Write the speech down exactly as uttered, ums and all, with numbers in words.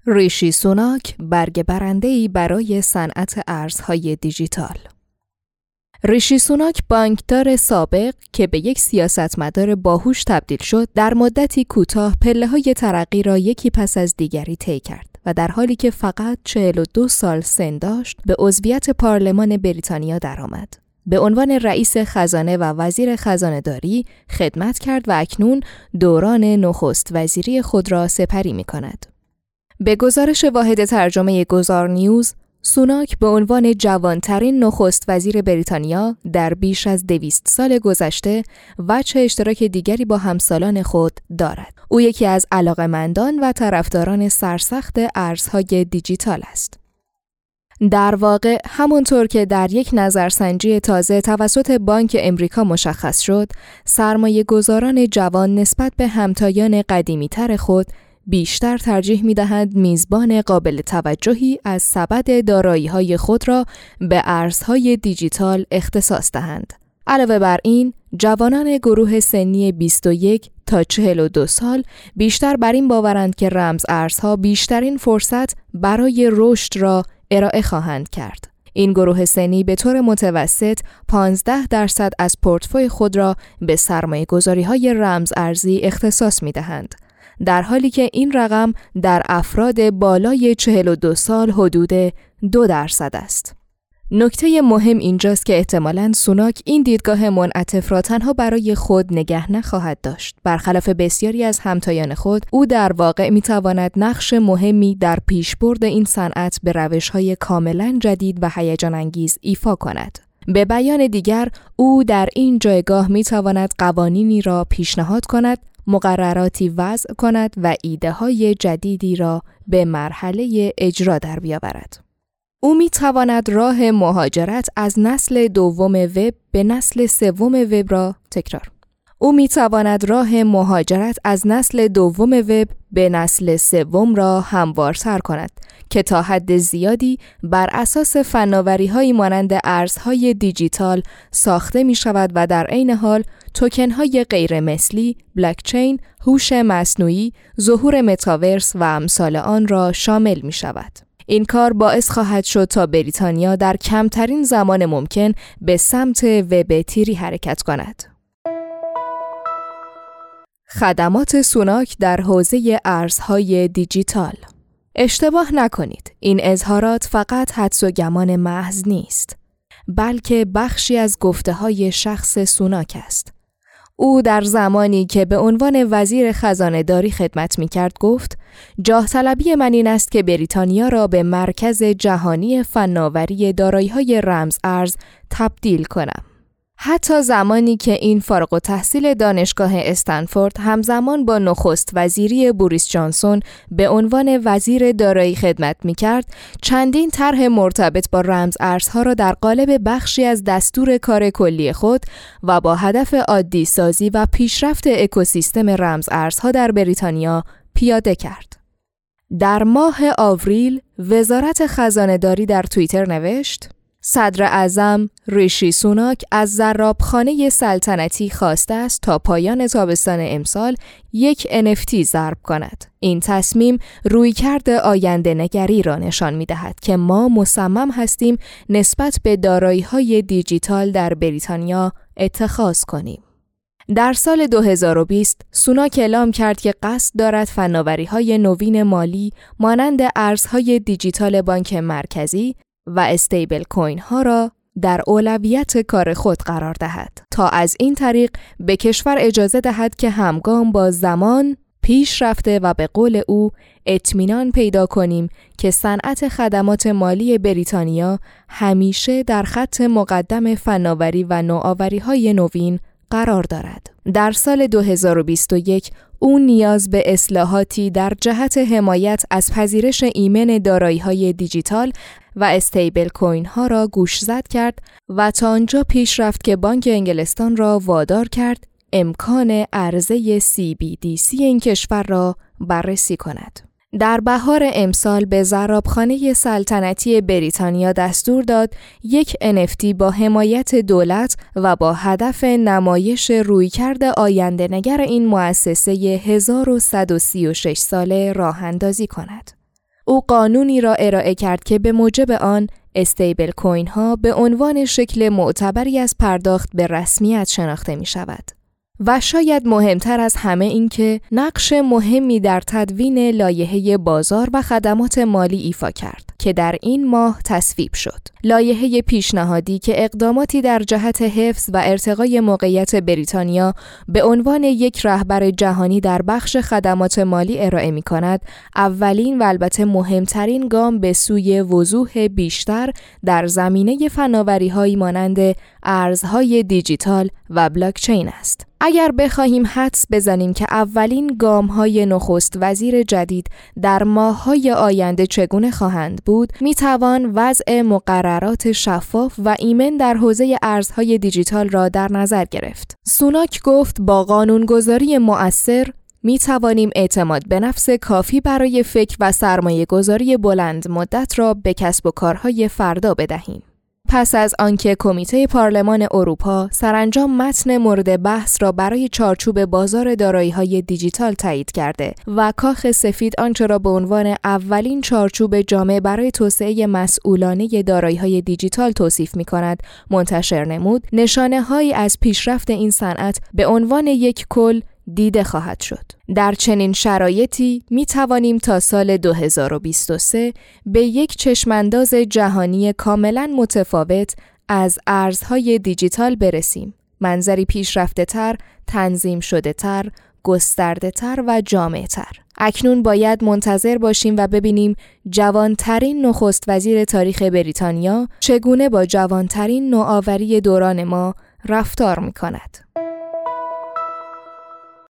ریشی سوناک برگ برنده‌ای برای صنعت ارزهای دیجیتال. ریشی سوناک بانکدار سابق که به یک سیاستمدار باهوش تبدیل شد، در مدتی کوتاه پله‌های ترقی را یکی پس از دیگری طی کرد و در حالی که فقط چهل و دو سال سن داشت، به عضویت پارلمان بریتانیا درآمد. به عنوان رئیس خزانه و وزیر خزانه‌داری خدمت کرد و اکنون دوران نخست وزیری خود را سپری می‌کند. به گزارش واحد ترجمه گزار نیوز، سوناک به عنوان جوانترین نخست وزیر بریتانیا در بیش از دویست سال گذشته وجه اشتراک دیگری با همسالان خود دارد. او یکی از علاقه‌مندان و طرفداران سرسخت ارزهای دیجیتال است. در واقع همونطور که در یک نظرسنجی تازه توسط بانک امریکا مشخص شد، سرمایه گذاران جوان نسبت به همتایان قدیمی‌تر خود بیشتر ترجیح می‌دهند میزبان قابل توجهی از سبد دارایی‌های خود را به ارزهای دیجیتال اختصاص دهند. علاوه بر این، جوانان گروه سنی بیست و یک تا چهل و دو سال بیشتر بر این باورند که رمز ارزها بیشترین فرصت برای رشد را ارائه خواهند کرد. این گروه سنی به طور متوسط پانزده درصد از پورتفوی خود را به سرمایه‌گذاری‌های رمز ارزی اختصاص می‌دهند، در حالی که این رقم در افراد بالای چهل و دو سال حدود دو درصد است. نکته مهم اینجاست که احتمالاً سوناک این دیدگاه منعطف را تنها برای خود نگه نخواهد داشت. برخلاف بسیاری از همتایان خود، او در واقع می‌تواند نقش مهمی در پیشبرد این صنعت به روش‌های کاملاً جدید و هیجان انگیز ایفا کند. به بیان دیگر، او در این جایگاه می‌تواند قوانینی را پیشنهاد کند، مقرراتی وضع کند و ایده‌های جدیدی را به مرحله اجرا در بیاورد. او می تواند راه مهاجرت از نسل دوم وب به نسل سوم وب را تکرار. او می تواند راه مهاجرت از نسل دوم وب به نسل سوم را هموارتر کند که تا حد زیادی بر اساس فناوری‌هایی مانند ارزهای دیجیتال ساخته می شود و در عین حال توکن‌های غیر مثلی، بلاکچین، هوش مصنوعی، ظهور متاورس و امثال آن را شامل می شود. این کار باعث خواهد شد تا بریتانیا در کمترین زمان ممکن به سمت وب تیری حرکت کند. خدمات سوناک در حوزه ارزهای دیجیتال. اشتباه نکنید، این اظهارات فقط حدس و گمان محض نیست، بلکه بخشی از گفته‌های شخص سوناک است. او در زمانی که به عنوان وزیر خزانه‌داری خدمت می‌کرد گفت: جاه طلبی من این است که بریتانیا را به مرکز جهانی فناوری دارایی‌های رمز ارز تبدیل کنم. حتی زمانی که این فارغ التحصیل دانشگاه استنفورد همزمان با نخست وزیری بوریس جانسون به عنوان وزیر دارایی خدمت می‌کرد، چندین طرح مرتبط با رمز ارزها را در قالب بخشی از دستور کار کلی خود و با هدف عادی سازی و پیشرفت اکوسیستم رمز ارزها در بریتانیا پیاده کرد. در ماه آوریل، وزارت خزانه‌داری در توییتر نوشت: صدر اعظم ریشی سوناک از زرابخانه سلطنتی خواسته است تا پایان تابستان امسال یک ان اف تی ضرب کند. این تصمیم رویکرد آینده نگری را نشان می دهد که ما مصمم هستیم نسبت به دارایی‌های دیجیتال در بریتانیا اتخاذ کنیم. در سال دو هزار و بیست سوناک اعلام کرد که قصد دارد فناوری‌های نوین مالی مانند ارزهای دیجیتال بانک مرکزی و استیبل کوین ها را در اولویت کار خود قرار دهد تا از این طریق به کشور اجازه دهد که همگام با زمان پیش رفته و به قول او اطمینان پیدا کنیم که صنعت خدمات مالی بریتانیا همیشه در خط مقدم فناوری و نوآوری‌های نوین قرار دارد. در سال دو هزار و بیست و یک او نیاز به اصلاحاتی در جهت حمایت از پذیرش ایمن دارایی‌های دیجیتال و استیبل کوین ها را گوشزد کرد و تا آنجا پیش رفت که بانک انگلستان را وادار کرد امکان عرضه سی بی دی سی این کشور را بررسی کند. در بهار امسال به زرابخانه سلطنتی بریتانیا دستور داد یک ان اف تی با حمایت دولت و با هدف نمایش رویکرد آینده‌نگر این مؤسسه هزار و صد و سی و شش ساله راه اندازی کند. او قانونی را ارائه کرد که به موجب آن استیبل کوین ها به عنوان شکل معتبری از پرداخت به رسمیت شناخته می شود. و شاید مهمتر از همه این که نقش مهمی در تدوین لایحه بازار و خدمات مالی ایفا کرد که در این ماه تصویب شد. لایحه پیشنهادی که اقداماتی در جهت حفظ و ارتقای موقعیت بریتانیا به عنوان یک رهبر جهانی در بخش خدمات مالی ارائه می کند، اولین و البته مهمترین گام به سوی وضوح بیشتر در زمینه فناوری‌هایی مانند ارزهای دیجیتال و بلاکچین است. اگر بخواهیم حدس بزنیم که اولین گام‌های نخست وزیر جدید در ماه‌های آینده چگونه خواهند بود، می‌توان وضع مقررات شفاف و ایمن در حوزه ارزهای دیجیتال را در نظر گرفت. سوناک گفت با قانونگذاری مؤثر می توانیم اعتماد به نفس کافی برای فکر و سرمایه گذاری بلند مدت را به کسب و کارهای فردا بدهیم. پس از آنکه کمیته پارلمان اروپا سرانجام متن مورد بحث را برای چارچوب بازار دارایی‌های دیجیتال تایید کرده و کاخ سفید آنچه را به عنوان اولین چارچوب جامع برای توسعه مسئولانه دارایی‌های دیجیتال توصیف می‌کند، منتشر نمود، نشانه‌هایی از پیشرفت این صنعت به عنوان یک کل دیده خواهد شد. در چنین شرایطی می توانیم تا سال دو هزار و بیست و سه به یک چشمانداز جهانی کاملا متفاوت از ارزهای دیجیتال برسیم. منظری پیشرفته تر، تنظیم شده تر، گسترده تر و جامع تر. اکنون باید منتظر باشیم و ببینیم جوانترین نخست وزیر تاریخ بریتانیا چگونه با جوانترین نوآوری دوران ما رفتار می کند.